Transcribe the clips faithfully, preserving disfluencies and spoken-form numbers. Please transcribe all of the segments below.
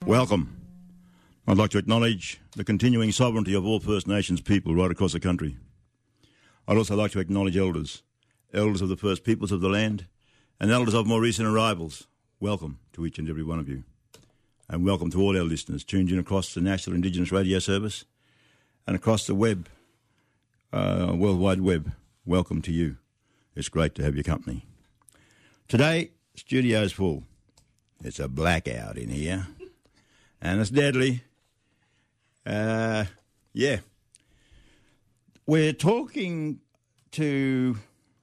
Welcome. I'd like to acknowledge the continuing sovereignty of all First Nations people right across the country. I'd also like to acknowledge elders, elders of the First Peoples of the land, and elders of more recent arrivals. Welcome to each and every one of you. And welcome to all our listeners tuned in across the National Indigenous Radio Service and across the web, uh, World Wide Web. Welcome to you. It's great to have your company. Today, studio's full. It's a blackout in here. And it's deadly. Uh, yeah. We're talking to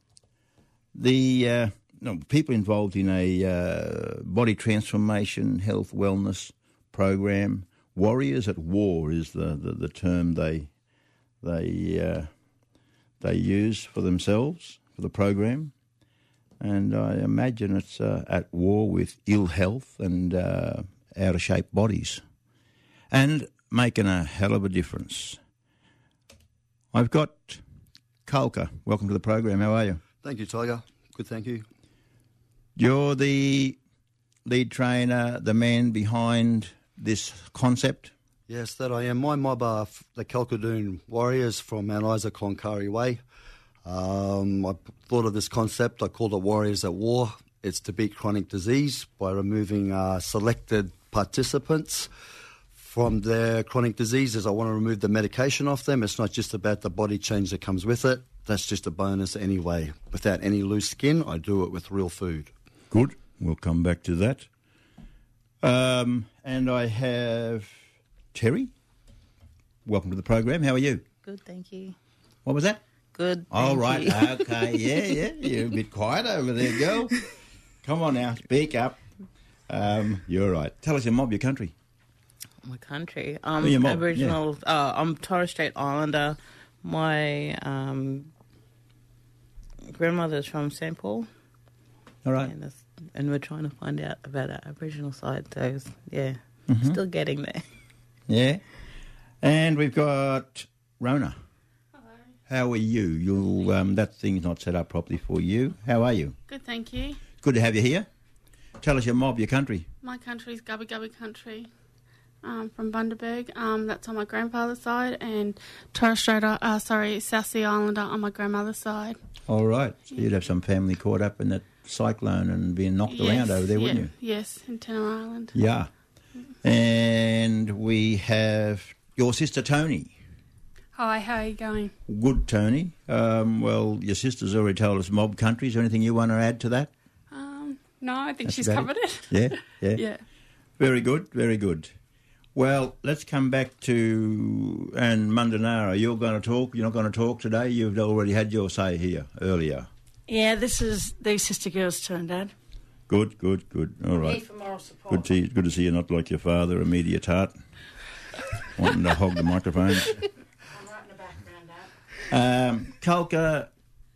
the uh, no, people involved in a uh, body transformation, health, wellness program. Warriors at War is the, the, the term they they uh, they use for themselves, for the program. And I imagine it's uh, at war with ill health and uh, out-of-shape bodies and making a hell of a difference. I've got Kalka. Welcome to the program. How are you? Thank you, Tiger. Good, thank you. You're the lead trainer, the man behind this concept? Yes, that I am. My mob are the Kalkadoon Warriors from Mount Isa, Cloncurry Way. Um, I thought of this concept. I called it Warriors at War. It's to beat chronic disease by removing uh, selected participants from their chronic diseases. I want to remove the medication off them. It's not just about the body change that comes with it. That's just a bonus anyway. Without any loose skin, I do it with real food. Good. We'll come back to that. Um, and I have Terry. Welcome to the program. How are you? Good, thank you. What was that? Good. All thank right. you. Okay. Yeah, yeah. You're a bit quiet over there, girl. Come on now. Speak up. Um, you're right. Tell us your mob, your country. My country. Um, your mob, Aboriginal. Yeah. Uh, I'm Torres Strait Islander. My um, grandmother's from Saint Paul. All right. And, that's, and we're trying to find out about our Aboriginal side. So, it's, yeah, Mm-hmm. still getting there. Yeah. And we've got Rona. Hello. How are you? You um, that thing's not set up properly for you. How are you? Good, thank you. Good to have you here. Tell us your mob, your country. My country's Gubbi Gubbi country, um, from Bundaberg. Um, that's on my grandfather's side, and Torres Strait, uh, sorry, South Sea Islander on my grandmother's side. All right. So you'd have some family caught up in that cyclone and being knocked Yes, around over there, yeah, wouldn't you? Yes, in Tenor Island. Yeah. And we have your sister Tony. Hi, how are you going? Good, Tony. Um, well, your sister's already told us mob country. Is there anything you want to add to that? Um, no, I think That's she's about covered it. it. Yeah, yeah. Yeah. Very good, very good. Well, let's come back to and Mundanara. You're going to talk. You're not going to talk today. You've already had your say here earlier. Yeah, this is the sister girl's turn, Dad. Good, good, good. All right. Need for moral support. Good to see, good to see you're not like your father, a media tart, wanting to hog the microphone. I'm right in the background, Dad. Um, Kalka,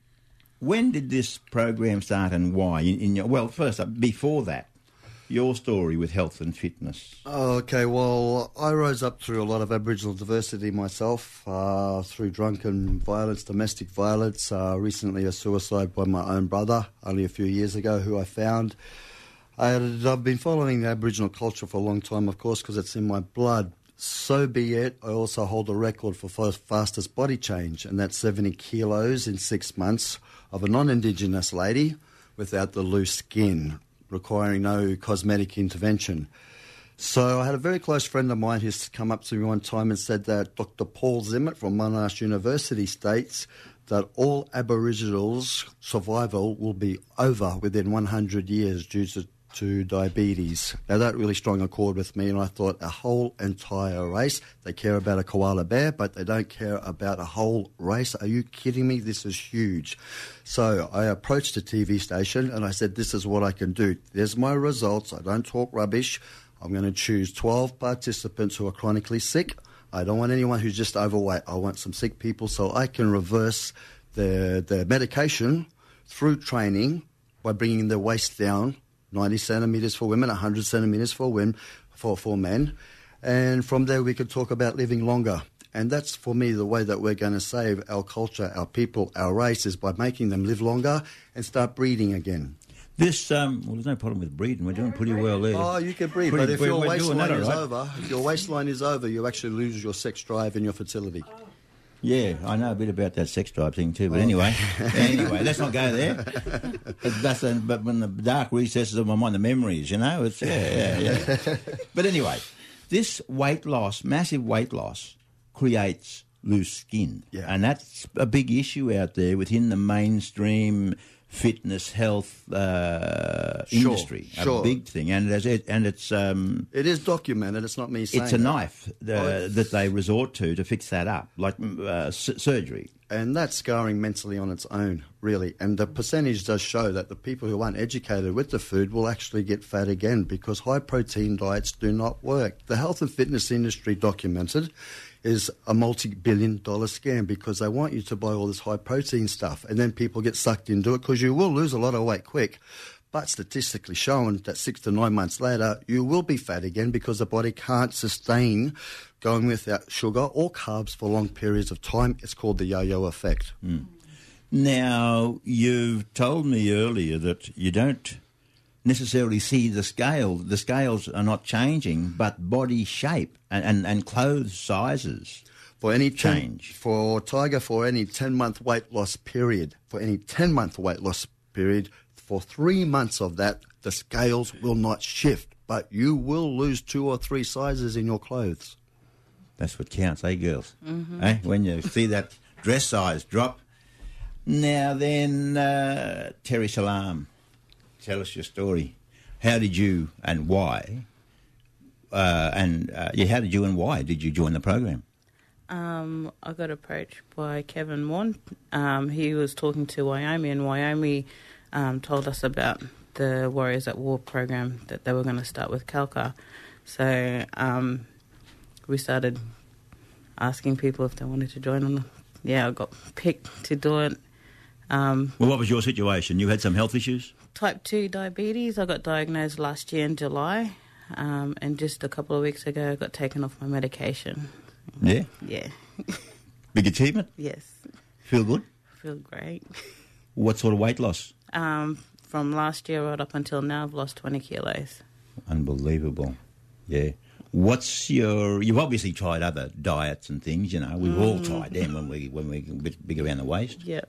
when did this program start and why? In, in your, well, first up, before that, your story with health and fitness. Oh, okay, well, I rose up through a lot of Aboriginal diversity myself, uh, through drunken violence, domestic violence, uh, recently a suicide by my own brother only a few years ago who I found. I had, I've been following the Aboriginal culture for a long time, of course, because it's in my blood. So be it. I also hold a record for fastest body change, and that's seventy kilos in six months of a non-Indigenous lady without the loose skin, requiring no cosmetic intervention. So I had a very close friend of mine who's come up to me one time and said that Doctor Paul Zimmet from Monash University states that all Aboriginals' survival will be over within one hundred years due to, to diabetes. Now that really strung a chord with me, and I thought a whole entire race, they care about a koala bear, but they don't care about a whole race. Are you kidding me? This is huge. So I approached a T V station and I said, this is what I can do. There's my results. I don't talk rubbish. I'm going to choose twelve participants who are chronically sick. I don't want anyone who's just overweight. I want some sick people so I can reverse their, their medication through training by bringing their waist down, ninety centimetres for women, one hundred centimetres for women, for, for men. And from there we could talk about living longer. And that's, for me, the way that we're going to save our culture, our people, our race, is by making them live longer and start breeding again. This, um, well, there's no problem with breathing. We're doing pretty well there. Oh, you can breathe, Pretty- but if we're- your we're doing waistline that, is all right. over, if your waistline is over, you actually lose your sex drive and your fertility. Yeah, I know a bit about that sex drive thing too. But anyway, anyway, let's not go there. But that's the, but when the dark recesses of my mind, the memories, you know, it's yeah, yeah, yeah. But anyway, this weight loss, massive weight loss, creates loose skin, Yeah. and that's a big issue out there within the mainstream fitness health uh, Sure, industry. sure. A big thing, and as it, and it's um, It is documented. It's not me saying it's a that. knife uh, Oh. that they resort to to fix that up, like uh, s- surgery. And that's scarring mentally on its own, really. And the percentage does show that the people who aren't educated with the food will actually get fat again because high-protein diets do not work. The health and fitness industry documented is a multi-billion dollar scam because they want you to buy all this high-protein stuff and then people get sucked into it because you will lose a lot of weight quick. But statistically shown that six to nine months later, you will be fat again because the body can't sustain going without sugar or carbs for long periods of time. It's called the yo-yo effect. Mm. Now, you've told me earlier that you don't necessarily see the scale. The scales are not changing, but body shape and, and, and clothes sizes. For any ten, Change. for Tiger, for any ten-month weight loss period, for any ten-month weight loss period, for three months of that, the scales will not shift, but you will lose two or three sizes in your clothes. That's what counts, eh, girls? Mm-hmm. Eh? When you see that dress size drop. Now then, uh, Terry Salam, tell us your story. How did you and why, uh, and uh, yeah, how did you and why did you join the program? Um, I got approached by Kevin Moore. Um, he was talking to Wyoming, and Wyoming um, told us about the Warriors at War program that they were going to start with Kalka. So um, we started asking people if they wanted to join on. Yeah, I got picked to do it. Um, Well, what was your situation? You had some health issues? type two diabetes. I got diagnosed last year in July, um, and just a couple of weeks ago I got taken off my medication. Yeah. Yeah. Big achievement? Yes. Feel good? Feel great. What sort of weight loss? Um, from last year right up until now, I've lost twenty kilos. Unbelievable. Yeah. What's your... You've obviously tried other diets and things, you know. We've all tried them when we when we get a bit big around the waist. Yep.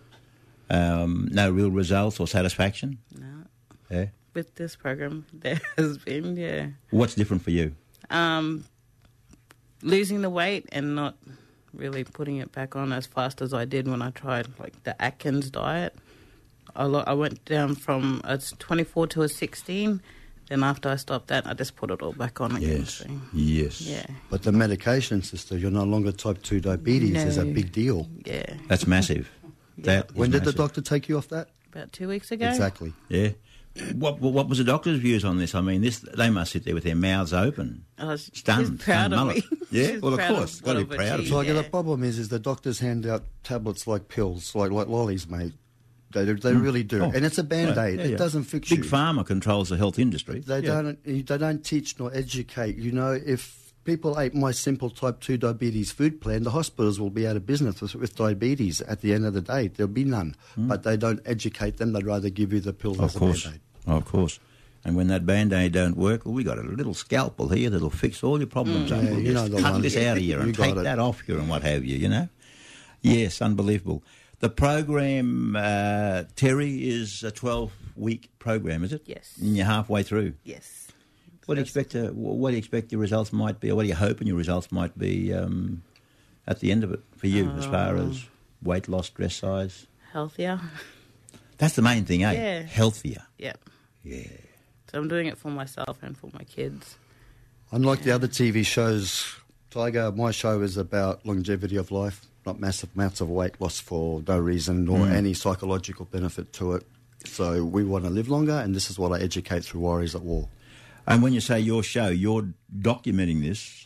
Um, no real results or satisfaction? No. Yeah. With this program, there has been, yeah. What's different for you? Um, losing the weight and not really putting it back on as fast as I did when I tried, like, the Atkins diet. I, lo- I went down from a twenty-four to a sixteen. Then after I stopped that, I just put it all back on again. Yes. So, Yes. yeah. But the medication, sister, you're no longer type two diabetes is a No. big deal. Yeah. That's massive. That is When did the massive. doctor take you off that? About two weeks ago. Exactly. Yeah. What, what what was the doctor's views on this? I mean, this they must sit there with their mouths open, I was, stunned, she's proud stunned of mullet. me. Yeah, She's well, of proud course, of got to what be I've proud of achieved. you. Tiger, Yeah. the problem is, is the doctors hand out tablets like pills, like like lollies, mate. They they really do, Oh, and it's a band aid. yeah, yeah. It doesn't fix Big you. Pharma controls the health industry. They Yeah. don't. They don't teach nor educate. You know, if people ate my simple type two diabetes food plan, the hospitals will be out of business with, with diabetes. At the end of the day, there'll be none. But they don't educate them. They'd rather give you the pills Of as a course, band aid. of course. And when that band-aid don't work, well, we got a little scalpel here that'll fix all your problems up. Yeah, We'll you just know the cut one. this out of you You and got take it. that off you and what have you, you know? Yes, unbelievable. The program, uh, Terry, is a twelve-week program, is it? Yes. And you're halfway through. Yes. What do you expect? To, what do you expect your results might be, or what are you hoping your results might be um, at the end of it for you, as far as weight loss, dress size? Healthier. That's the main thing, eh? Yeah. Healthier. Yep. Yeah. So I'm doing it for myself and for my kids. Unlike the other T V shows, Tiger, my show is about longevity of life, not massive amounts of weight loss for no reason nor Mm. any psychological benefit to it. So we want to live longer, and this is what I educate through Warriors at War. And when you say your show, you're documenting this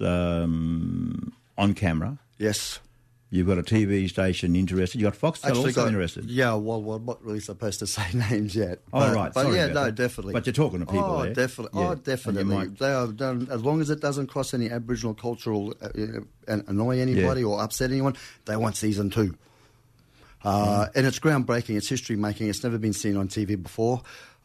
um, on camera. Yes. You've got a T V station interested. You've got Foxtel also got- interested. Yeah, well, well, I'm not really supposed to say names yet. Oh, but, right. But Sorry yeah, about no, that. definitely. But you're talking to people Oh, there. definitely. Yeah. Oh, And you definitely. might- They are done, as long as it doesn't cross any Aboriginal cultural uh, uh, and annoy anybody Yeah. or upset anyone, they want season two. Uh, Mm. And it's groundbreaking. It's history making. It's never been seen on T V before.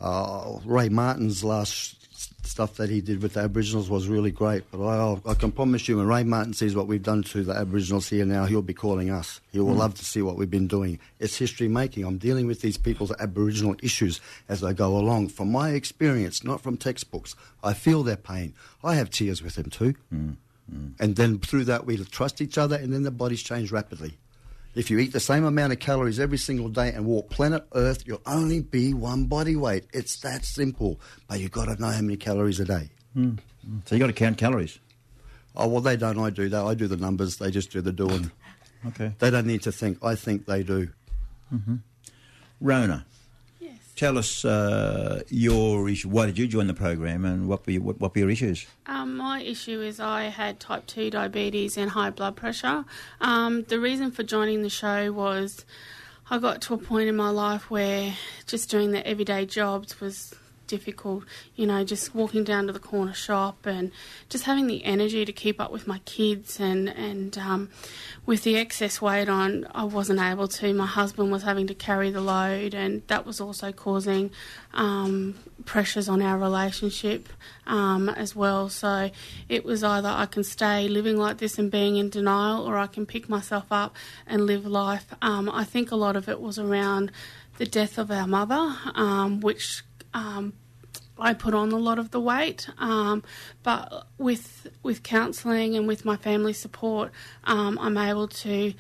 Uh, Ray Martin's last stuff that he did with the Aboriginals was really great, but I, I can promise you when Ray Martin sees what we've done to the Aboriginals here now, he'll be calling us. He will mm. love to see what we've been doing. It's history making. I'm dealing with these people's Aboriginal issues as I go along. From my experience, not from textbooks, I feel their pain. I have tears with them too. Mm. Mm. And then through that we trust each other, and then the bodies change rapidly. If you eat the same amount of calories every single day and walk planet Earth, you'll only be one body weight. It's that simple. But you've got to know how many calories a day. Mm. So you've got to count calories? Oh, well, they don't. I do that. I do the numbers. They just do the doing. Okay. They don't need to think. I think they do. Mm-hmm. Rona. Yes. Tell us uh, your issue. Why did you join the program, and what were your, what, what were your issues? Um, my issue is I had type two diabetes and high blood pressure. Um, the reason for joining the show was I got to a point in my life where just doing the everyday jobs was difficult, you know, just walking down to the corner shop and just having the energy to keep up with my kids, and, and um, with the excess weight on, I wasn't able to. My husband was having to carry the load, and that was also causing um, pressures on our relationship um, as well. So it was either I can stay living like this and being in denial, or I can pick myself up and live life. Um, I think a lot of it was around the death of our mother, um, which um, I put on a lot of the weight, um, but with with counselling and with my family support, um, I'm able to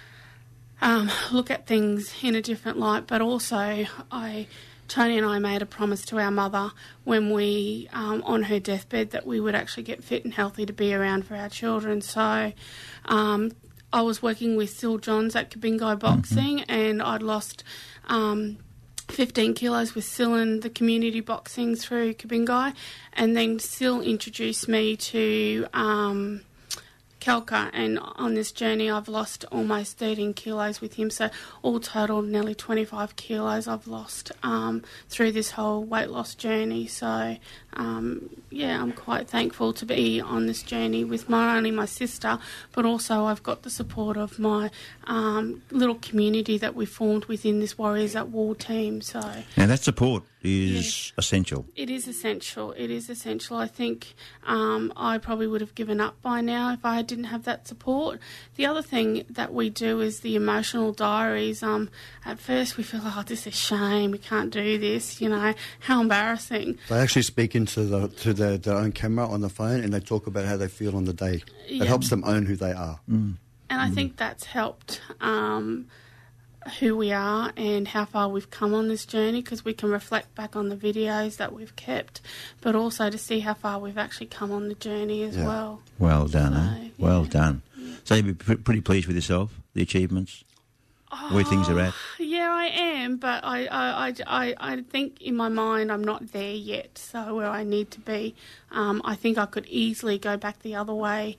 um, look at things in a different light. But also, I Tony and I made a promise to our mother when we, um, on her deathbed, that we would actually get fit and healthy to be around for our children. So um, I was working with Sil Johns at Kabingai Boxing, mm-hmm. and I'd lost Um, fifteen kilos with Sil in the community boxing through Kabingai, and then Sil introduced me to um, Kelka, and on this journey I've lost almost thirteen kilos with him, so all total nearly twenty-five kilos I've lost um, through this whole weight loss journey. So um, yeah, I'm quite thankful to be on this journey with not only my sister, but also I've got the support of my um, little community that we formed within this Warriors at War team. So now that support is yes, essential. It is essential. It is essential. I think um, I probably would have given up by now if I didn't have that support. The other thing that we do is the emotional diaries. Um, at first we feel, oh, this is shame, we can't do this, you know, how embarrassing. They actually speak into the to their, their own camera on the phone, and they talk about how they feel on the day. Yeah. It helps them own who they are. Mm. And I mm. think that's helped um, who we are and how far we've come on this journey, because we can reflect back on the videos that we've kept, but also to see how far we've actually come on the journey as yeah. well. Well done, so, eh? Well yeah. done. Yeah. So you'd be pr- pretty pleased with yourself, the achievements, oh, where things are at? Yeah, I am, but I, I, I, I, I think in my mind I'm not there yet, so where I need to be. Um, I think I could easily go back the other way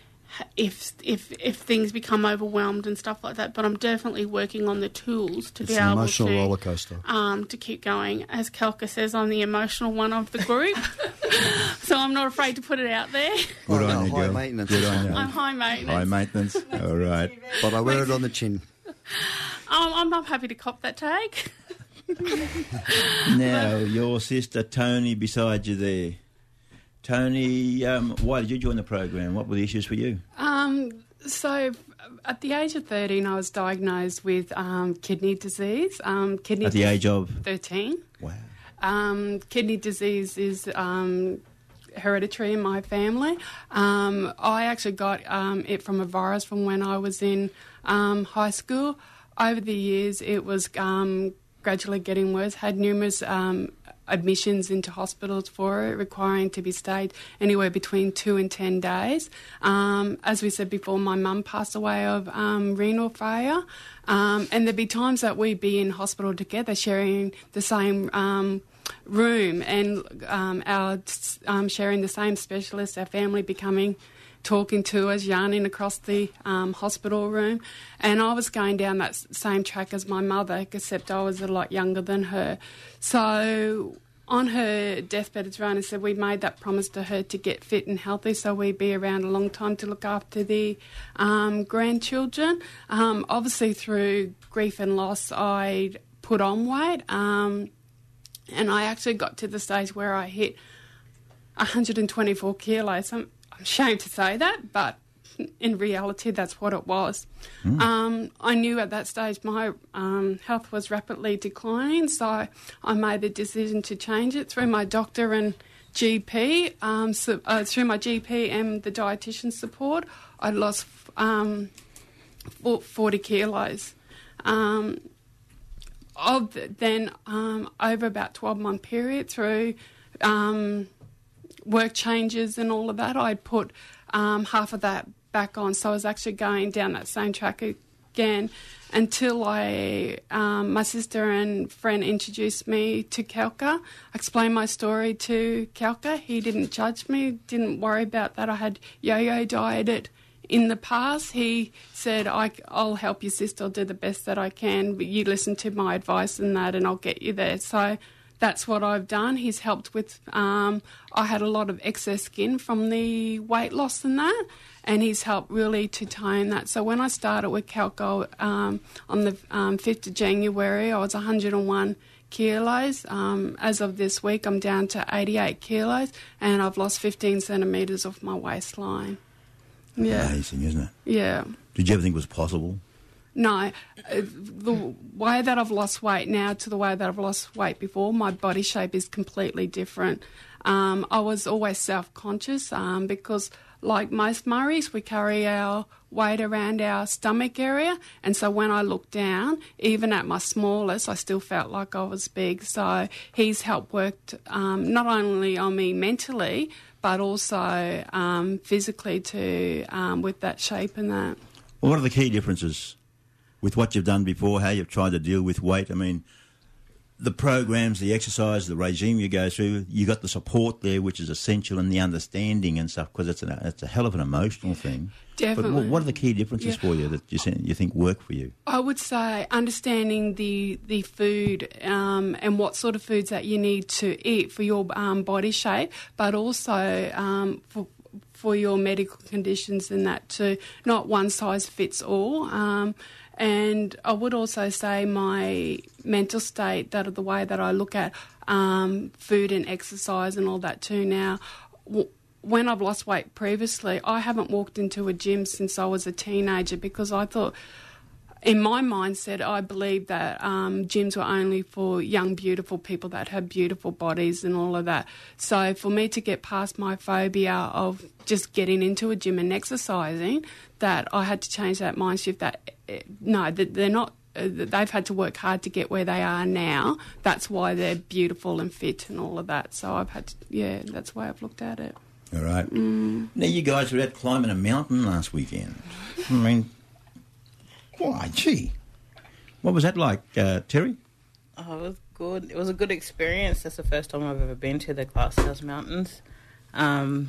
if if if things become overwhelmed and stuff like that, but I'm definitely working on the tools to it's be an able emotional to roller coaster. Um, to keep going. As Kelka says, I'm the emotional one of the group, so I'm not afraid to put it out there. Good oh, on no, you, high girl. maintenance. Good on you. I'm high maintenance. High maintenance. All right. But I wear it on the chin. Um, I'm not happy to cop that tag. Now, your sister Tony beside you there. Tony, um, why did you join the program? What were the issues for you? Um, so, at the age of thirteen, I was diagnosed with um, kidney disease. Um, kidney At the dis- age of? thirteen. Wow. Um, kidney disease is um, hereditary in my family. Um, I actually got um, it from a virus from when I was in um, high school. Over the years, it was um, gradually getting worse. Had numerous um, admissions into hospitals for it, requiring to be stayed anywhere between two and ten days. Um, as we said before, my mum passed away of um, renal failure, um, and there'd be times that we'd be in hospital together, sharing the same um, room, and um, our um, sharing the same specialist, our family becoming talking to us, yarning across the um, hospital room. And I was going down that same track as my mother, except I was a lot younger than her. So on her deathbed, as Rona said, we made that promise to her to get fit and healthy so we'd be around a long time to look after the um, grandchildren. Um, obviously, through grief and loss, I put on weight. Um, and I actually got to the stage where I hit one hundred twenty-four kilos. I'm, I'm ashamed to say that, but in reality, that's what it was. Mm. Um, I knew at that stage my um, health was rapidly declining, so I made the decision to change it through my doctor and G P. Um, so, uh, through my G P and the dietitian support, I lost um, forty kilos. Um, of the, then um, over about twelve month period through um, work changes and all of that, I put um, half of that back on. So I was actually going down that same track again until I, um, my sister and friend introduced me to Kelka. I explained my story to Kelka. He didn't judge me, didn't worry about that. I had yo-yo dieted in the past. He said, I, I'll help your sister, I'll do the best that I can, but you listen to my advice and that and I'll get you there. So that's what I've done. He's helped with, um, I had a lot of excess skin from the weight loss and that, and he's helped really to tone that. So when I started with Calco um, on the um, fifth of January, I was one hundred one kilos. Um, as of this week, I'm down to eighty-eight kilos, and I've lost fifteen centimetres off my waistline. Yeah. Amazing, isn't it? Yeah. Did you ever think it was possible? No. Uh, the way that I've lost weight now to the way that I've lost weight before, my body shape is completely different. Um, I was always self-conscious um, because, like most Murrays, we carry our weight around our stomach area, and so when I looked down, even at my smallest, I still felt like I was big. So he's helped work um, not only on me mentally, but also um, physically too, um, with that shape and that. Well, what are the key differences with what you've done before, how you've tried to deal with weight? I mean, the programs, the exercise, the regime you go through, you got the support there, which is essential, and the understanding and stuff, because it's, an, it's a hell of an emotional thing. Definitely. But what are the key differences Yeah. for you that you, you think work for you? I would say understanding the the food um, and what sort of foods that you need to eat for your um, body shape, but also um, for for your medical conditions and that too. Not one size fits all. Um, and I would also say my mental state, that of the way that I look at um, food and exercise and all that too now. W- When I've lost weight previously, I haven't walked into a gym since I was a teenager because I thought, in my mindset, I believed that um, gyms were only for young, beautiful people that had beautiful bodies and all of that. So for me to get past my phobia of just getting into a gym and exercising, that I had to change that mind shift that, eh, no, that they're not, uh, they've had to work hard to get where they are now. That's why they're beautiful and fit and all of that. So I've had to, yeah, that's the way I've looked at it. All right. Mm. Now, you guys were out climbing a mountain last weekend. I mean, why, gee. What was that like, uh, Terry? Oh, it was good. It was a good experience. That's the first time I've ever been to the Glasshouse Mountains. Um,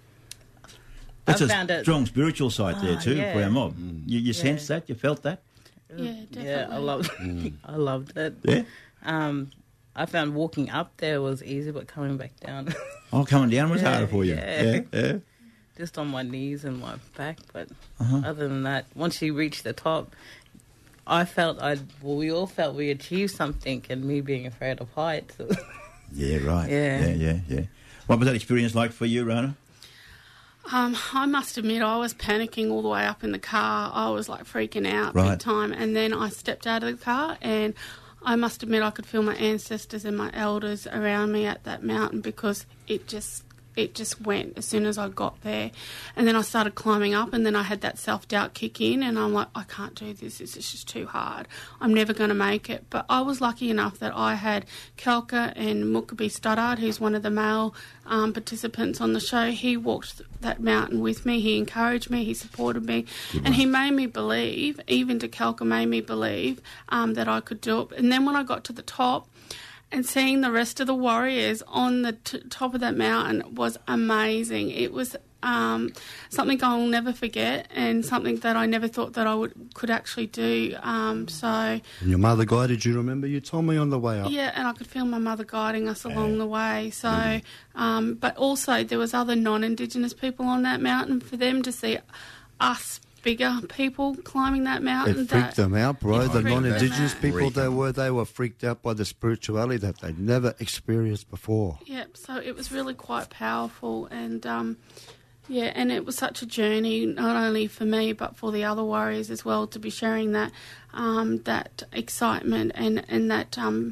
That's I a found it- strong spiritual side there Ah, too yeah. for our mob. You, you Yeah. sensed that? You felt that? Yeah, definitely. Yeah, I loved. I loved it. Yeah? Um, I found walking up there was easy, but coming back down, Oh, coming down was Yeah, harder for you. yeah. Yeah, yeah. just on my knees and my back. But Uh-huh. other than that, once you reach the top, I felt I. Well, we all felt we achieved something, and me being afraid of heights. Yeah, right. Yeah. yeah, yeah, yeah. What was that experience like for you, Rona? Um, I must admit, I was panicking all the way up in the car. I was like freaking out Right. big time. And then I stepped out of the car, and I must admit, I could feel my ancestors and my elders around me at that mountain because it just it just went as soon as I got there. And then I started climbing up, and then I had that self-doubt kick in, and I'm like, I can't do this. This is just too hard. I'm never going to make it. But I was lucky enough that I had Kelka and Mukabi Studdard, who's one of the male um, participants on the show. He walked that mountain with me. He encouraged me. He supported me. And he made me believe, even to Kelka made me believe um, that I could do it. And then when I got to the top, and seeing the rest of the warriors on the t- top of that mountain was amazing. It was um, something I'll never forget, and something that I never thought that I would could actually do. Um, so And your mother guided you, remember? You told me on the way up. yeah, and I could feel my mother guiding us along the way. So, um, but also there was other non-Indigenous people on that mountain. For them to see us bigger people climbing that mountain. It freaked that, them out, bro. It The freaked them non-Indigenous out. people Freak they 'em. were, they were freaked out by the spirituality that they'd never experienced before. Yep, so it was really quite powerful, and um, yeah, and it was such a journey, not only for me but for the other warriors as well, to be sharing that um, that excitement and and that um,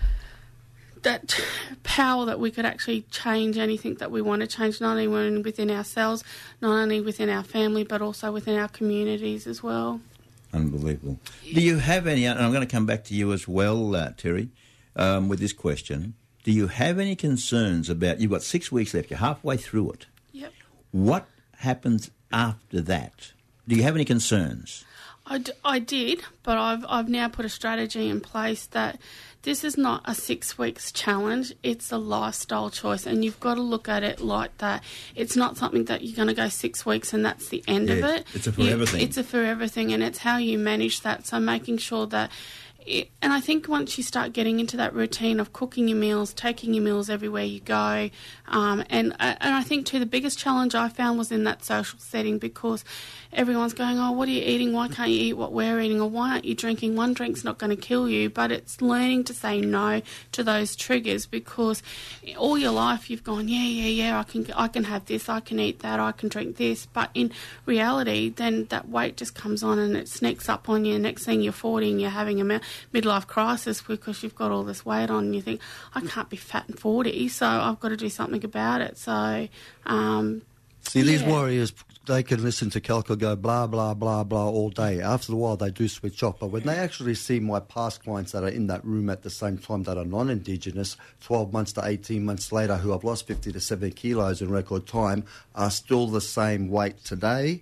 that power that we could actually change anything that we want to change, not only within ourselves, not only within our family, but also within our communities as well. Unbelievable. Do you have any, and I'm going to come back to you as well, uh, Terry, um, with this question. Do you have any concerns about, you've got six weeks left, you're halfway through it. Yep. What happens after that? Do you have any concerns? I, d- I did, but I've I've now put a strategy in place that this is not a six weeks challenge. It's a lifestyle choice, and you've got to look at it like that. It's not something that you're going to go six weeks and that's the end of Yeah, it. it's a forever You- thing. It's a forever thing, and it's how you manage that. So making sure that. It, and I think once you start getting into that routine of cooking your meals, taking your meals everywhere you go, um, and and I think too the biggest challenge I found was in that social setting, because everyone's going, oh, what are you eating? Why can't you eat what we're eating? Or why aren't you drinking? One drink's not going to kill you, but it's learning to say no to those triggers, because all your life you've gone, yeah, yeah, yeah, I can I can have this, I can eat that, I can drink this, but in reality, then that weight just comes on and it sneaks up on you. Next thing you're forty and you're having a me- midlife crisis because you've got all this weight on, and you think, I can't be fat and forty, so I've got to do something about it. So, um, See, these yeah. warriors, they can listen to Kelka go blah, blah, blah, blah all day. After a while, they do switch off. But when they actually see my past clients that are in that room at the same time that are non-Indigenous, twelve months to eighteen months later, who have lost fifty to seventy kilos in record time, are still the same weight today,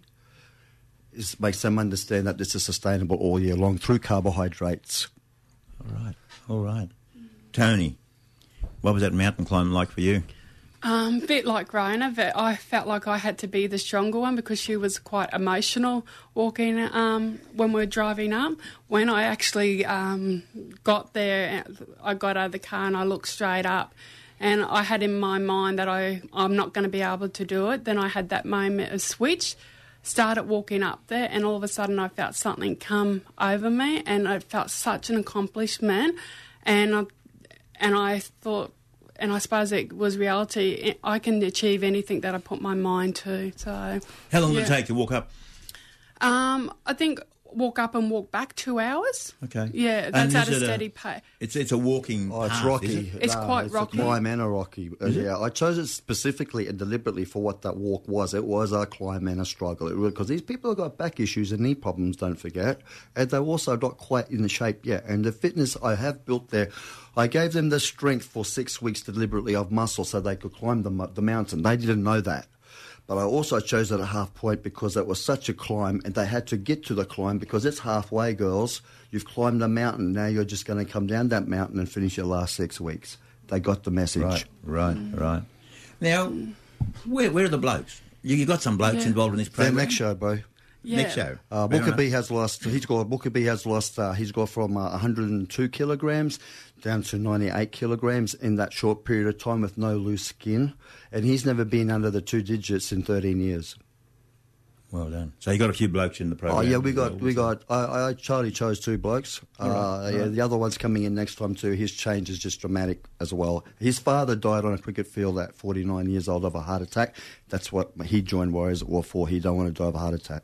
it makes them understand that this is sustainable all year long through carbohydrates. All right, all right. Tony, what was that mountain climb like for you? Um, a bit like Raina, but I felt like I had to be the stronger one because she was quite emotional walking um, when we were driving up. When I actually um, got there, I got out of the car and I looked straight up, and I had in my mind that I, I'm not going to be able to do it. Then I had that moment of switch, started walking up there, and all of a sudden I felt something come over me, and I felt such an accomplishment, and I, and I thought, and I suppose it was reality, I can achieve anything that I put my mind to. So, How long did yeah. it take to walk up? Um, I think walk up and walk back two hours. Okay. Yeah, And that's at is a it steady pace. It's it's a walking Oh, it's path, rocky. is it? It's quite it's rocky. a climb and a rocky. Uh, yeah, I chose it specifically and deliberately for what that walk was. It was a climb and a struggle. It because these people have got back issues and knee problems, don't forget, and they're also not quite in the shape yet. And the fitness I have built there, I gave them the strength for six weeks deliberately of muscle so they could climb the, mo- the mountain. They didn't know that. But I also chose it at half point because it was such a climb and they had to get to the climb because it's halfway, girls. You've climbed a mountain. Now you're just going to come down that mountain and finish your last six weeks. They got the message. Right, right, right. Now, where where are the blokes? You, you got some blokes Yeah. involved in this Their program. next show, bro. Yeah. Next show. Uh, Fair Booker enough. B has lost. He's got Booker B has lost. Uh, he's got from uh, one hundred two kilograms down to ninety-eight kilograms in that short period of time with no loose skin, and he's never been under the two digits in thirteen years. Well done. So you got a few blokes in the program. Oh yeah, we as got well, we so- got. I, I Charlie chose two blokes. All right, uh, all yeah, right. the other one's coming in next time too. His change is just dramatic as well. His father died on a cricket field at forty-nine years old of a heart attack. That's what he joined Warriors at War for. He don't want to die of a heart attack.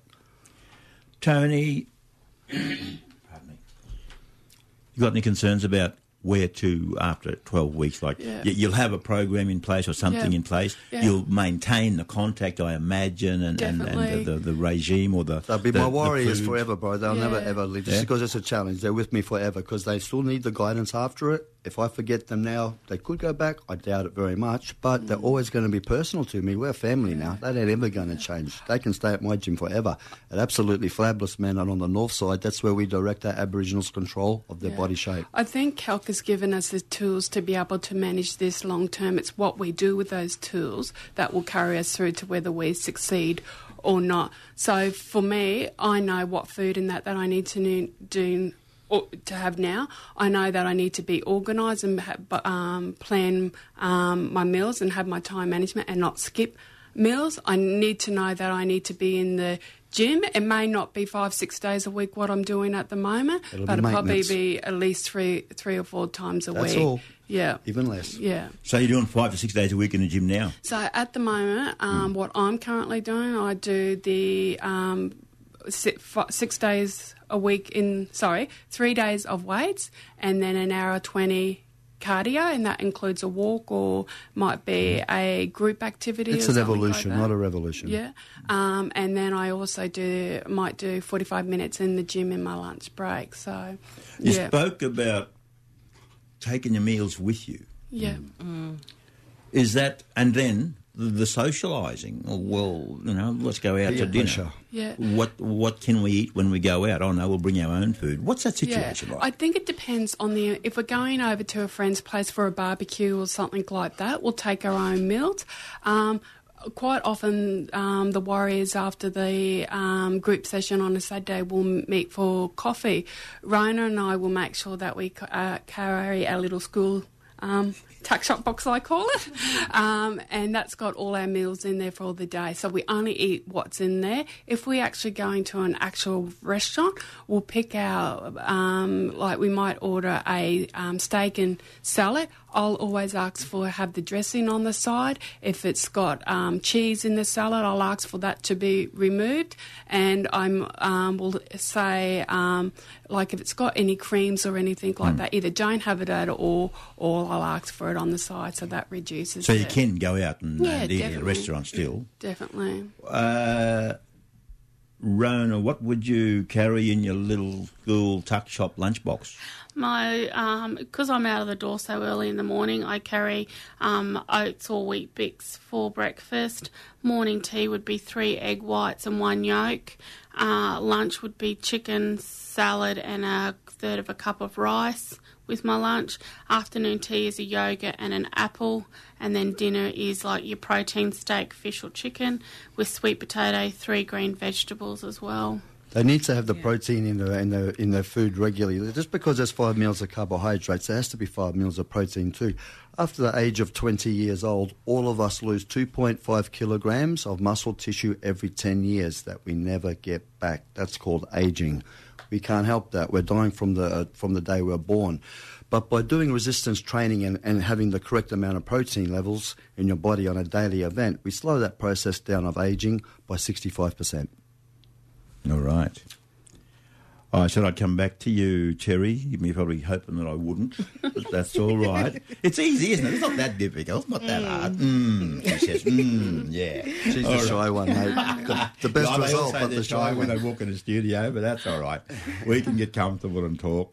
Tony, pardon me. You got any concerns about where to after twelve weeks? Like Yeah. you, you'll have a program in place or something Yeah. in place. Yeah. You'll maintain the contact, I imagine, and, and, and Definitely. the, the, the regime or the. They'll be the- my the warriors food. forever, bro. They'll never Yeah. ever leave. Yeah. Just because it's a challenge, they're with me forever because they still need the guidance after it. If I forget them now, they could go back. I doubt it very much, but they're always going to be personal to me. We're family now. They ain't ever going to change. They can stay at my gym forever. An absolutely fabulous man. And on the north side, that's where we direct our Aboriginals' control of their Yeah. body shape. I think Calc has given us the tools to be able to manage this long term. It's what we do with those tools that will carry us through to whether we succeed or not. So for me, I know what food and that that I need to ne- do or to have now. I know that I need to be organised and ha- bu- um, plan um, my meals and have my time management and not skip meals. I need to know that I need to be in the gym. It may not be five, six days a week what I'm doing at the moment, It'll but be it'll probably maintenance. be at least three, three or four times a That's week. all. Yeah. Even less. Yeah. So you're doing five to six days a week in the gym now? So at the moment, um, what I'm currently doing, I do the um, six, six days a week in, sorry, three days of weights and then an hour twenty cardio, and that includes a walk or might be a group activity. It's or an something evolution, like that. not a revolution. Yeah, um, and then I also do might do forty-five minutes in the gym in my lunch break. So, You yeah, spoke about taking your meals with you. yeah. Is that, and then the, the socialising? Oh, well, you know, let's go out Peer to dinner. pressure. Yeah. What what can we eat when we go out? Oh no, we'll bring our own food. What's that Yeah, situation I like? think it depends on the. If we're going over to a friend's place for a barbecue or something like that, we'll take our own meals. Um, quite often, um, the Warriors after the um, group session on a Saturday will meet for coffee. Rona and I will make sure that we uh, carry our little school. Um, tuck shop box, I call it, um, and that's got all our meals in there for the day. So we only eat what's in there. If we actually go into an actual restaurant, we'll pick our, um, like we might order a um, steak and salad. I'll always ask for have the dressing on the side. If it's got um, cheese in the salad, I'll ask for that to be removed. And I'm um, will say um, like if it's got any creams or anything like that, either don't have it at all, or I'll ask for it on the side, so that reduces. So you it. can go out and, Yeah, and eat at a definitely. restaurant still. Definitely. Uh, Rona, what would you carry in your little school tuck shop lunchbox? My, um, because I'm out of the door so early in the morning, I carry um, oats or wheat bix for breakfast. Morning tea would be three egg whites and one yolk. Uh, lunch would be chicken, salad and a third of a cup of rice with my lunch. Afternoon tea is a yogurt and an apple. And then dinner is like your protein steak, fish or chicken with sweet potato, three green vegetables as well. They need to have the protein in their, in, their, in their food regularly. Just because there's five meals of carbohydrates, there has to be five meals of protein too. After the age of twenty years old, all of us lose two point five kilograms of muscle tissue every ten years that we never get back. That's called aging. We can't help that. We're dying from the, uh, from the day we're born. But by doing resistance training and, and having the correct amount of protein levels in your body on a daily event, we slow that process down of aging by sixty-five percent. All right. I said I'd come back to you, Terry. You're probably hoping that I wouldn't. But that's all right. It's easy, isn't it? It's not that difficult. It's not that hard. Mm, she says, mm, yeah. She's All the right. shy one, mate. The, the best Yeah, they all result, say but they're the shy when one. they walk in the studio, but that's all right. We can get comfortable and talk.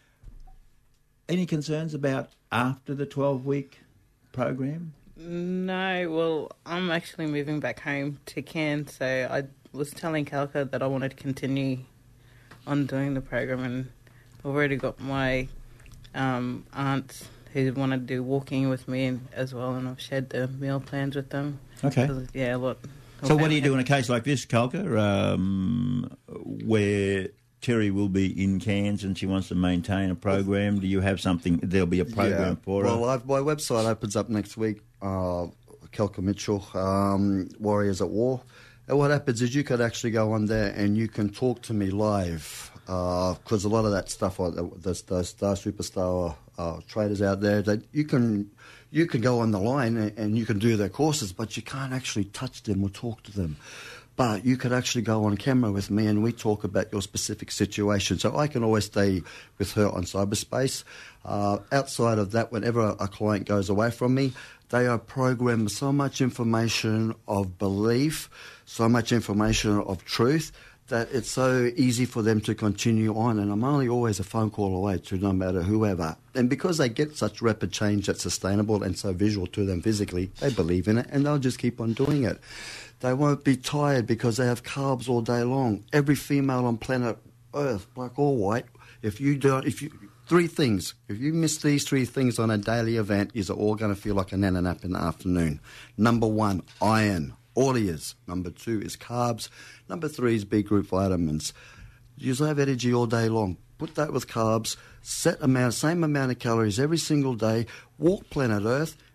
Any concerns about after the twelve-week program? No, well, I'm actually moving back home to Cairns, so I was telling Kalka that I wanted to continue on doing the program, and I've already got my um, aunts who want to do walking with me and, as well, and I've shared the meal plans with them. Okay. 'Cause, yeah, a lot. So what do you do in a case like this, Kalka, um, where Terry will be in Cairns and she wants to maintain a program? Do you have something, there'll be a program Yeah. for well, her? I've, my website opens up next week, uh, Kelka Mitchell, um, Warriors at War. And what happens is you could actually go on there and you can talk to me live, because a lot of that stuff, uh, there's those Star Superstar uh, traders out there, that you can you can go on the line and, and you can do their courses, but you can't actually touch them or talk to them. But you could actually go on camera with me and we talk about your specific situation. So I can always stay with her on cyberspace. Uh, outside of that, whenever a client goes away from me, they are programmed with so much information of belief, so much information of truth, that it's so easy for them to continue on. And I'm only always a phone call away to no matter whoever. And because they get such rapid change that's sustainable and so visual to them physically, they believe in it and they'll just keep on doing it. They won't be tired because they have carbs all day long. Every female on planet Earth, black or white, if you don't, if you, three things, if you miss these three things on a daily event, you're all going to feel like a nana nap in the afternoon. Number one, iron, all ears. Number two is carbs. Number three is B group vitamins. You have energy all day long. Put that with carbs, set amount, same amount of calories every single day, walk planet Earth,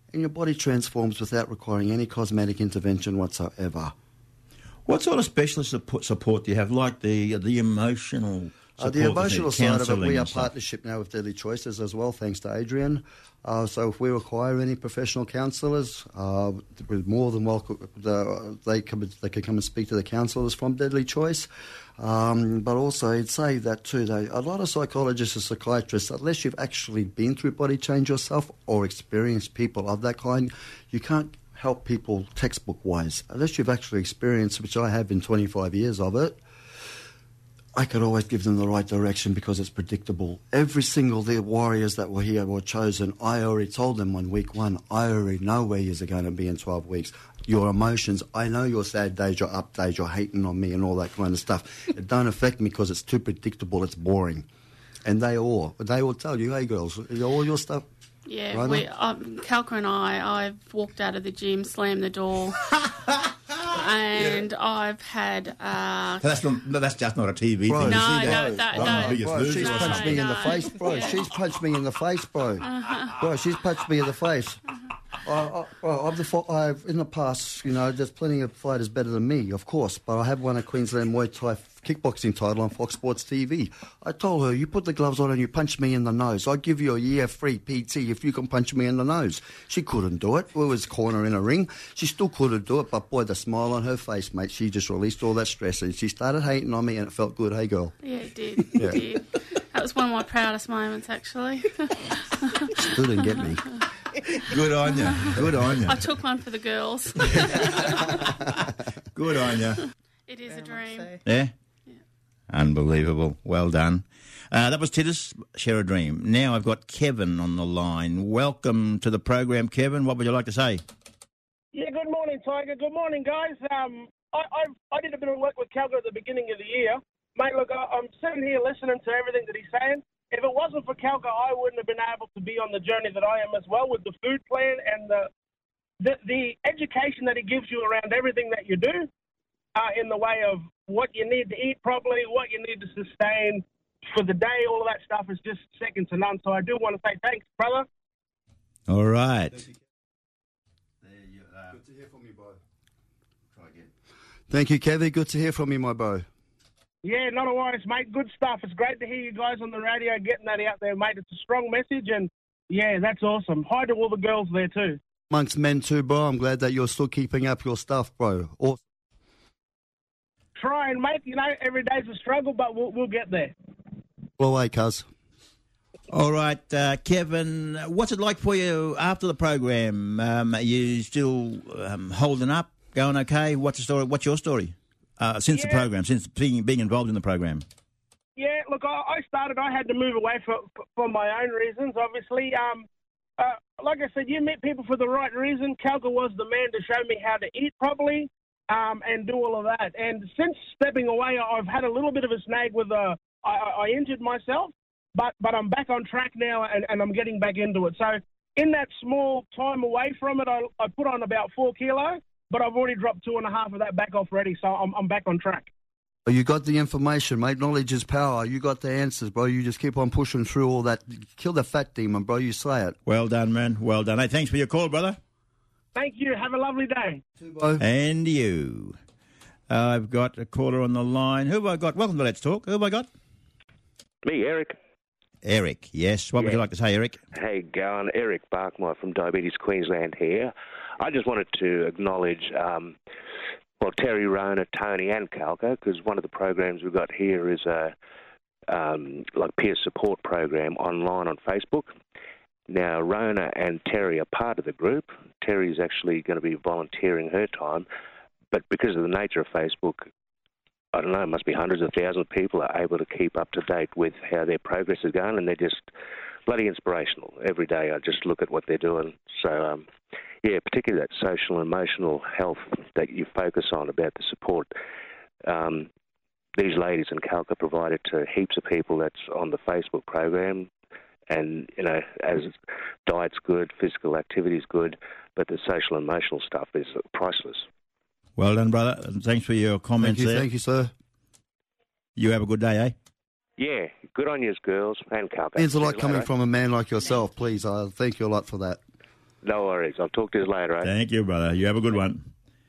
and your body transforms without requiring any cosmetic intervention whatsoever. What sort of specialist support, support do you have, like the the emotional Uh, support? the emotional side of it, we counselling are and stuff? partnership now with Deadly Choices as well, thanks to Adrian. Uh, so if we require any professional counsellors, uh, we're more than welcome. The, they, come, they can come and speak to the counsellors from Deadly Choice. Um, but also, I'd say that too, they, a lot of psychologists and psychiatrists, unless you've actually been through body change yourself or experienced people of that kind, you can't help people textbook-wise. Unless you've actually experienced, which I have in twenty-five years of it, I could always give them the right direction because it's predictable. Every single the warriors that were here were chosen. I already told them on week one, I already know where you're going to be in twelve weeks. Your emotions, I know your sad days, your up days, you're hating on me and all that kind of stuff. It don't affect me because it's too predictable, it's boring. And they all, they will tell you, hey girls, all your stuff. Yeah, Right we, um, Kalka and I, I've walked out of the gym, slammed the door, and yeah. I've had... Uh, that's, not, that's just not a T V bro, thing. No, you see that? no, that, bro, no. bro, she's no, punched no, me no. in the face, bro. Yeah. She's punched me in the face, bro. Uh-huh. Bro, she's punched me in the face. I, I, well, I've, the, I've in the past, you know, there's plenty of fighters better than me, of course, but I have won a Queensland Muay Thai kickboxing title on Fox Sports T V. I told her, you put the gloves on and you punch me in the nose. I'll give you a year free P T if you can punch me in the nose. She couldn't do it. We was corner in a ring. She still couldn't do it, but boy, the smile on her face, mate, she just released all that stress and she started hating on me and it felt good. Hey, girl. Yeah, it did. It Yeah. did. That was one of my proudest moments, actually. Still didn't get me. Good on you. Good on you. I took one for the girls. Good on you. It is a dream. Yeah? Unbelievable. Well done. Uh, that was Titus, Share a Dream. Now I've got Kevin on the line. Welcome to the program, Kevin. What would you like to say? Yeah, good morning, Tiger. Good morning, guys. Um, I, I I did a bit of work with Calgary at the beginning of the year. Mate, look, I, I'm sitting here listening to everything that he's saying. If it wasn't for Calgary, I wouldn't have been able to be on the journey that I am as well with the food plan and the the, the education that he gives you around everything that you do uh, in the way of what you need to eat properly, what you need to sustain for the day, all of that stuff is just second to none. So I do want to say thanks, brother. All right. Good to hear from you, bro. Try again. Thank you, Kevin. Good to hear from you, my bro. Yeah, not a worries, mate. Good stuff. It's great to hear you guys on the radio getting that out there, mate. It's a strong message, and, yeah, that's awesome. Hi to all the girls there, too. Amongst men, too, bro. I'm glad that you're still keeping up your stuff, bro. Awesome. Trying, mate. You know, every day's a struggle, but we'll, we'll get there. Well, away, cuz. All right, uh, Kevin, what's it like for you after the program? Um, are you still um, holding up, going okay? What's the story? What's your story uh, since Yeah. the program, since being, being involved in the program? Yeah, look, I, I started, I had to move away for, for, for my own reasons, obviously. Um, uh, like I said, you meet people for the right reason. Calgary was the man to show me how to eat properly um, and do all of that. And since stepping away, I've had a little bit of a snag with, uh, I, I injured myself, but, but I'm back on track now and, and I'm getting back into it. So in that small time away from it, I, I put on about four kilo, but I've already dropped two and a half of that back off already, so I'm, I'm back on track. You got the information, mate. Knowledge is power. You got the answers, bro. You just keep on pushing through all that. Kill the fat demon, bro. You say it. Well done, man. Well done. Hey, thanks for your call, brother. Thank you. Have a lovely day. Bro. And you. Uh, I've got a caller on the line. Who have I got? Welcome to Let's Talk. Who have I got? Me, Eric. Eric, yes. What would Yeah. you like to say, Eric? Hey, going. Eric Barkmeyer from Diabetes Queensland here. I just wanted to acknowledge, um, well, Terry, Rona, Tony and Calco, because one of the programs we've got here is a um, like peer support program online on Facebook. Now, Rona and Terry are part of the group. Terry's actually going to be volunteering her time, but because of the nature of Facebook, I don't know, it must be hundreds of thousands of people are able to keep up to date with how their progress is going, and they're just bloody inspirational. Every day I just look at what they're doing. So, um, yeah, particularly that social and emotional health that you focus on about the support. Um, these ladies in Calca provide it to heaps of people that's on the Facebook program. And, you know, as diet's good, physical activity's good, but the social and emotional stuff is priceless. Well done, brother. And thanks for your comments Thank you, there. thank you, sir. You have a good day, eh? Yeah, good on you, girls and Calca. Means a See lot you coming later. from a man like yourself, please. I thank you a lot for that. No worries. I'll talk to you later, eh? Thank you, brother. You have a good one.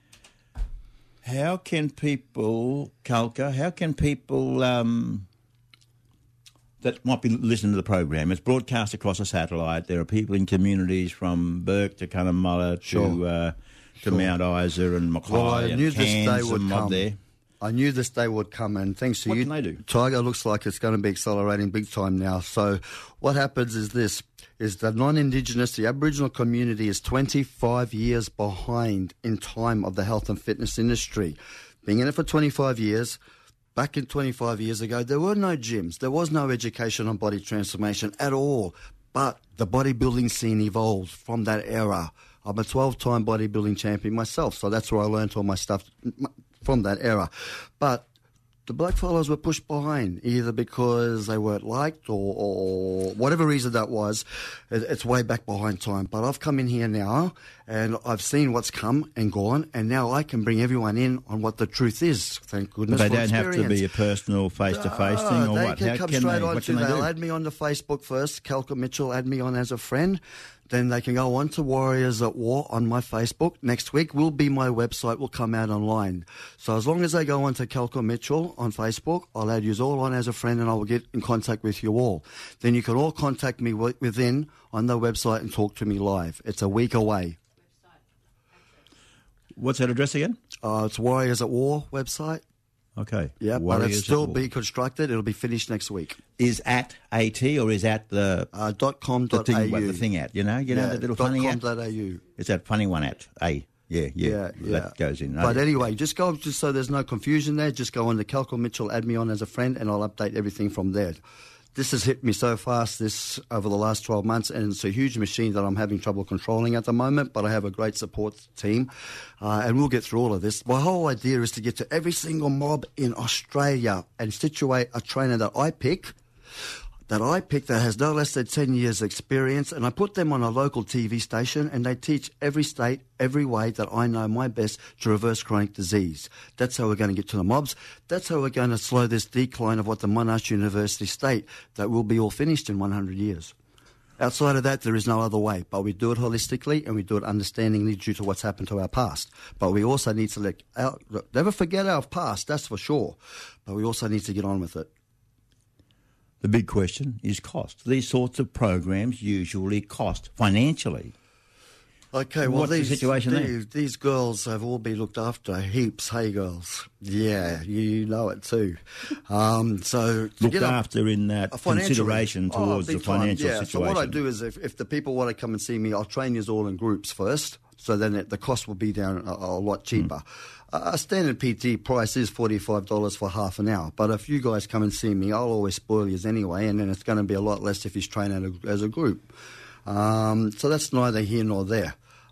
How can people, Kalka, how can people um, that might be listening to the program, it's broadcast across a satellite. There are people in communities from Burke to Cunnamulla Sure. to uh, to Sure. Mount Isa and Mackay Well, I and knew this day Cairns would and mob come. there. I knew this day would come, and thanks to What you, can they do? Tiger looks like it's going to be accelerating big time now. So what happens is this, is the non-Indigenous, the Aboriginal community is twenty-five years behind in time of the health and fitness industry. Being in it for twenty-five years, back in twenty-five years ago, there were no gyms. There was no education on body transformation at all. But the bodybuilding scene evolved from that era. I'm a twelve-time bodybuilding champion myself, so that's where I learned all my stuff from that era. But the blackfellows were pushed behind, either because they weren't liked or, or whatever reason that was. It, it's way back behind time. But I've come in here now, and I've seen what's come and gone, and now I can bring everyone in on what the truth is. Thank goodness But they for don't have to experience. be a personal face-to-face No, thing, or they what? can How come can straight they? on What to can they they'll do? add me on the Facebook first. Kalka Mitchell, add me on as a friend. Then they can go on to Warriors at War on my Facebook. Next week will be my website, will come out online. So as long as they go on to Kalka Mitchell on Facebook, I'll add you all on as a friend and I will get in contact with you all. Then you can all contact me wi- within on the website and talk to me live. It's a week away. What's that address again? Uh, it's Warriors at War website. Okay. Yeah, but Warriors it's at still War. being constructed. It'll be finished next week. Is at AT or is at the Uh, dot com the dot thing, A what, U. the thing at? You know, you know Yeah, that little dot funny com at. dot A U. It's that funny one at A. Yeah, yeah, Yeah, yeah. That goes in. But Okay. anyway, just go, just so there's no confusion there, just go on to Kalka Mitchell, add me on as a friend, and I'll update everything from there. This has hit me so fast this over the last twelve months, and it's a huge machine that I'm having trouble controlling at the moment, but I have a great support team, uh, and we'll get through all of this. My whole idea is to get to every single mob in Australia and situate a trainer that I pick, that I pick that has no less than ten years experience, and I put them on a local T V station, and they teach every state, every way that I know my best to reverse chronic disease. That's how we're going to get to the mobs. That's how we're going to slow this decline of what the Monash University state that will be all finished in one hundred years. Outside of that, there is no other way, but we do it holistically and we do it understandingly due to what's happened to our past. But we also need to let our, never forget our past, that's for sure, but we also need to get on with it. The big question is cost. These sorts of programs usually cost financially. Okay, well, What's the these, situation there? these, these girls have all been looked after, heaps, hey girls. Yeah, you know it too. Um, so to Looked get up- after in that uh, financially. consideration Oh, towards the big time, financial yeah. situation. So what I do is if, if the people want to come and see me, I'll train you all in groups first, so then it, the cost will be down a, a lot cheaper. Uh, a standard P T price is forty-five dollars for half an hour, but if you guys come and see me, I'll always spoil you anyway, and then it's going to be a lot less if you train as a, as a group. Um, so that's neither here nor there.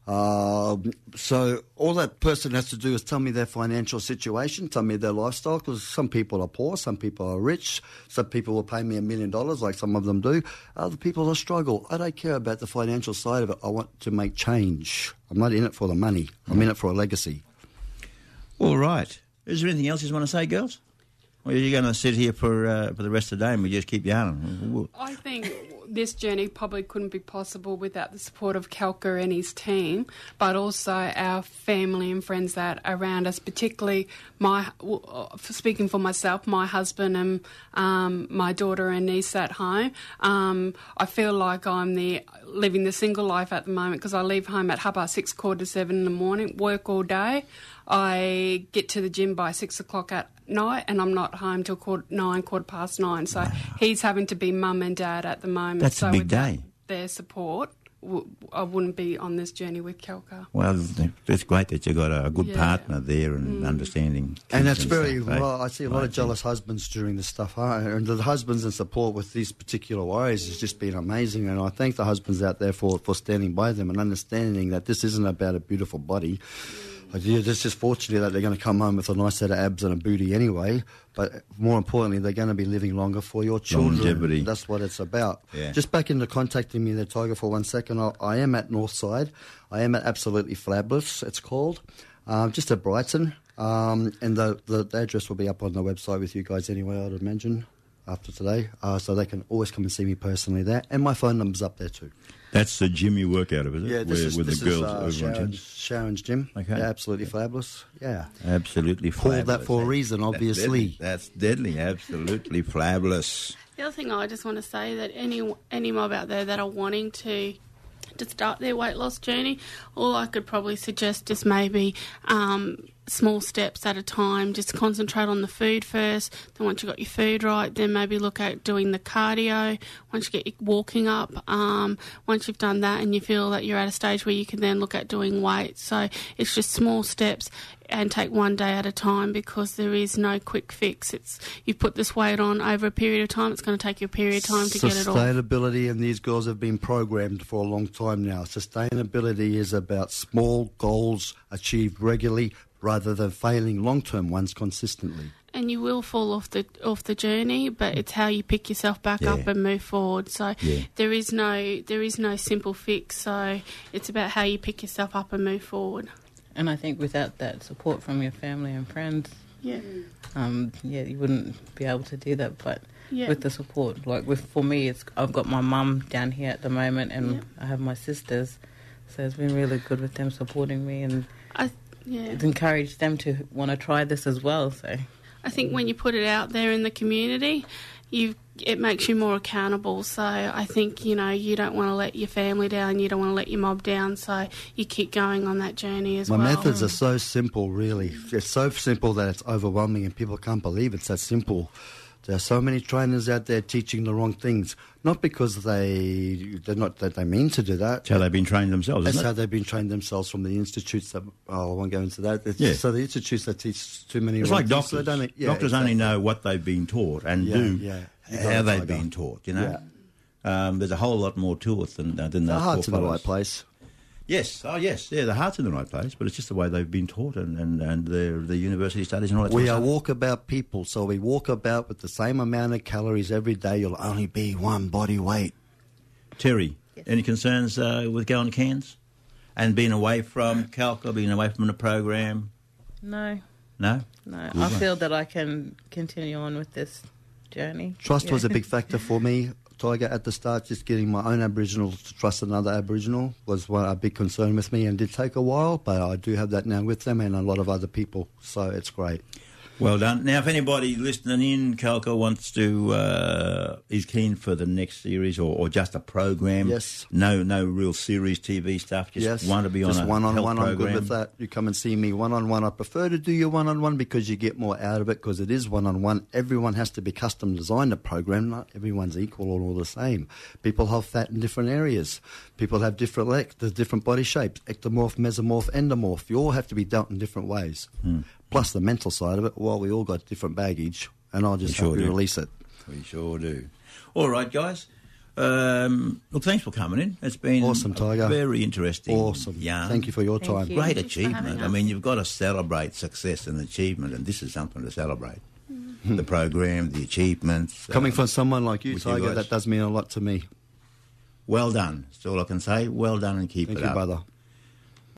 Um, so all that person has to do is tell me their financial situation, tell me their lifestyle, because some people are poor, some people are rich, some people will pay me a million dollars like some of them do, other people will struggle. I don't care about the financial side of it. I want to make change. I'm not in it for the money. I'm in it for a legacy. All right. Is there anything else you want to say, girls? Or are you going to sit here for uh, for the rest of the day and we just keep yarning? I think this journey probably couldn't be possible without the support of Kalka and his team, but also our family and friends that are around us, particularly my, speaking for myself, my husband and um, my daughter and niece at home. Um, I feel like I'm the living the single life at the moment because I leave home at half past six, quarter to seven in the morning, work all day. I get to the gym by six o'clock at night and I'm not home till quarter, nine, quarter past nine. So he's having to be mum and dad at the moment. That's so a big without day. their support, w- I wouldn't be on this journey with Kalka. Well, it's great that you've got a good Yeah. partner there and understanding. And kids that's very, stuff, eh? well, I see a lot of Right. jealous husbands during this stuff. Huh? And the husbands and support with these particular warriors has just been amazing. And I thank the husbands out there for, for standing by them and understanding that this isn't about a beautiful body. You're just fortunate that they're going to come home with a nice set of abs and a booty anyway. But more importantly, they're going to be living longer for your children. Longevity. That's what it's about. Yeah. Just back into contacting me there, Tiger, for one second. I, I am at Northside. I am at Absolutely Fabulous, it's called. Um, just at Brighton. Um, and the, the, the address will be up on the website with you guys anyway, I'd imagine. after today, uh, so they can always come and see me personally there. And my phone number's up there too. That's the gym you work out of, is it? Yeah, this Where, is, with this the girls is uh, over on Sharon's, gym? Sharon's gym. Okay. Yeah, absolutely fabulous. Yeah. Absolutely Called fabulous. that for a reason, obviously. That's deadly. That's deadly. Absolutely fabulous. The other thing I just want to say that any any mob out there that are wanting to to start their weight loss journey, all I could probably suggest is maybe um, small steps at a time. Just concentrate on the food first. Then once you've got your food right, then maybe look at doing the cardio. Once you get your walking up, um, once you've done that and you feel that you're at a stage where you can then look at doing weights. So it's just small steps and take one day at a time, because there is no quick fix. It's you put this weight on over a period of time. It's going to take you a period of time to get it off. Sustainability, and these girls have been programmed for a long time now. Sustainability is about small goals achieved regularly rather than failing long-term ones consistently. And you will fall off the off the journey, but it's how you pick yourself back Yeah. up and move forward. So Yeah. there is no there is no simple fix. So it's about how you pick yourself up and move forward. And I think without that support from your family and friends, Yeah. um, yeah, you wouldn't be able to do that. But Yeah. with the support, like with for me, it's I've got my mum down here at the moment, and Yeah. I have my sisters, so it's been really good with them supporting me, and I yeah. it's encouraged them to want to try this as well. So I think when you put it out there in the community, you it makes you more accountable. So I think, you know, you don't want to let your family down, you don't want to let your mob down, so you keep going on that journey as My well. methods are so simple, really. It's so simple that it's overwhelming and people can't believe it's that simple. There are so many trainers out there teaching the wrong things, not because they, they're not that they mean to do that. That's how they've been trained themselves, That's isn't how it? they've been trained themselves from the institutes that, oh, I won't go into that. It's, Yeah. So the institutes that teach too many It's wrong like things, so doctors. they don't- yeah, doctors only exactly. know what they've been taught and Yeah, do yeah. You got How it, they've Tiger. been taught, you know. Um, there's a whole lot more to it than, uh, than The those heart's in poor the fellas. right place. Yes, oh yes, yeah, the heart's in the right place, but it's just the way they've been taught and, and, and the, the university studies and all that We sort are of stuff. walkabout people, so we walk about with the same amount of calories every day. You'll only be one body weight. Terry, Yes. any concerns uh, with going to Cairns? And being away from Calca, being away from the program? no, No? no, Good I one. feel that I can continue on with this journey. Trust Yeah. was a big factor for me, Tiger, at the start. Just getting my own Aboriginal to trust another Aboriginal was one, a big concern with me, and did take a while, but I do have that now with them and a lot of other people, so it's great. Well done. Now, if anybody listening in, Calca, wants to, uh, is keen for the next series or, or just a program. Yes. No no real series T V stuff, just yes, want to be on just a one-on-one. health I'm good program. with that. You come and see me one-on-one. I prefer to do your one-on-one because you get more out of it, because it is one-on-one. Everyone has to be custom designed a program. Not everyone's equal or all the same. People have fat in different areas. People have different legs, there's different body shapes, ectomorph, mesomorph, endomorph. You all have to be dealt in different ways. Hmm. Plus the mental side of it. Well, we all got different baggage, and I'll just We sure help you do. release it. We sure do. All right, guys. Um, look, thanks for coming in. It's been Awesome, a Tiger. very interesting. Awesome. yarn. Thank you for your Thank time. you. Great Thanks for having achievement. I us. mean, you've got to celebrate success and achievement, and this is something to celebrate. The program, the achievements. Coming uh, from someone like you, with you Tiger, guys. that does mean a lot to me. Well done. That's all I can say. Well done and keep Thank it you, up. brother.